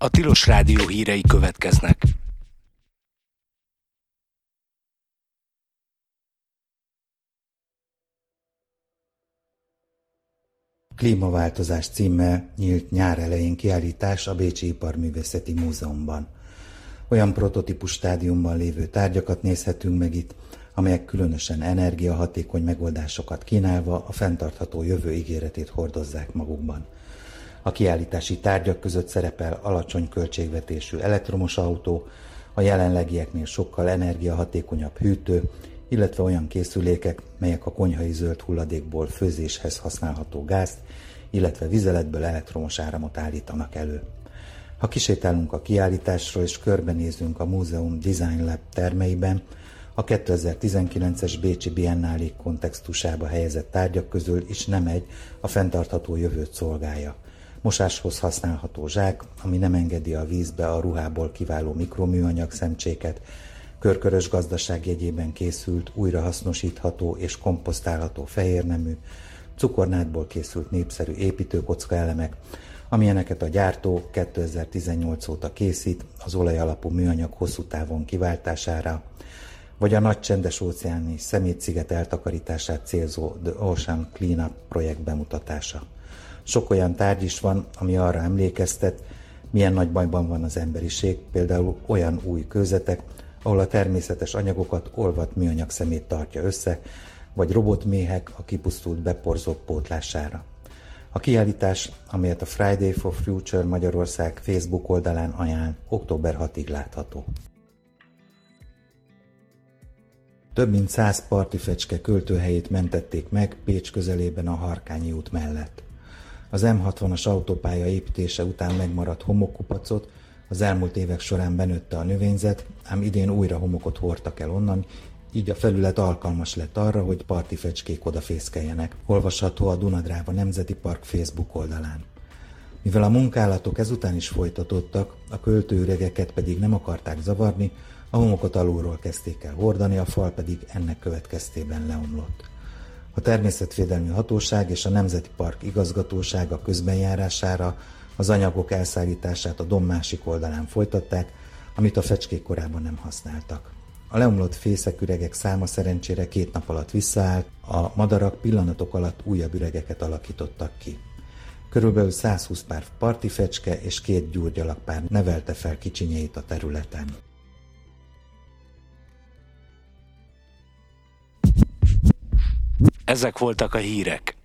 A Tilos Rádió hírei következnek. Klímaváltozás címmel nyílt nyár elején kiállítás a Bécsi Iparművészeti Múzeumban. Olyan prototípus stádiumban lévő tárgyakat nézhetünk meg itt, amelyek különösen energiahatékony megoldásokat kínálva a fenntartható jövő ígéretét hordozzák magukban. A kiállítási tárgyak között szerepel alacsony költségvetésű elektromos autó, a jelenlegieknél sokkal energiahatékonyabb hűtő, illetve olyan készülékek, melyek a konyhai zöld hulladékból főzéshez használható gázt, illetve vizeletből elektromos áramot állítanak elő. Ha kisétálunk a kiállításról és körbenézünk a múzeum Design Lab termeiben, a 2019-es Bécsi Biennálé kontextusába helyezett tárgyak közül is nem egy a fenntartható jövőt szolgálja. Mosáshoz használható zsák, ami nem engedi a vízbe a ruhából kiváló mikroműanyag szemcséket, körkörös gazdaság jegyében készült, újrahasznosítható és komposztálható fehérnemű, cukornádból készült népszerű építőkocka elemek, amilyeneket a gyártó 2018 óta készít az olajalapú műanyag hosszú távon kiváltására, vagy a nagy csendes óceáni szemétsziget eltakarítását célzó The Ocean Cleanup projekt bemutatása. Sok olyan tárgy is van, ami arra emlékeztet, milyen nagy bajban van az emberiség, például olyan új kőzetek, ahol a természetes anyagokat olvadt műanyag szemét tartja össze, vagy robotméhek a kipusztult beporzók pótlására. A kiállítás, amelyet a Friday for Future Magyarország Facebook oldalán ajánl, október 6-ig látható. Több mint 100 partifecske költőhelyét mentették meg Pécs közelében a Harkányi út mellett. Az M60-as autópálya építése után megmaradt homokkupacot az elmúlt évek során benőtte a növényzet, ám idén újra homokot hordtak el onnan, így a felület alkalmas lett arra, hogy partifecskék odafészkeljenek. Olvasható a Duna-Dráva Nemzeti Park Facebook oldalán. Mivel a munkálatok ezután is folytatódtak, a költőüregeket pedig nem akarták zavarni, a homokot alulról kezdték el hordani, a fal pedig ennek következtében leomlott. A Természetvédelmi Hatóság és a Nemzeti Park igazgatósága közbenjárására az anyagok elszállítását a domb másik oldalán folytatták, amit a fecskék korábban nem használtak. A leomlott fészeküregek száma szerencsére 2 nap alatt visszaállt, a madarak pillanatok alatt újabb üregeket alakítottak ki. Körülbelül 120 pár partifecske és 2 gyurgyalakpár nevelte fel kicsinyeit a területen. Ezek voltak a hírek.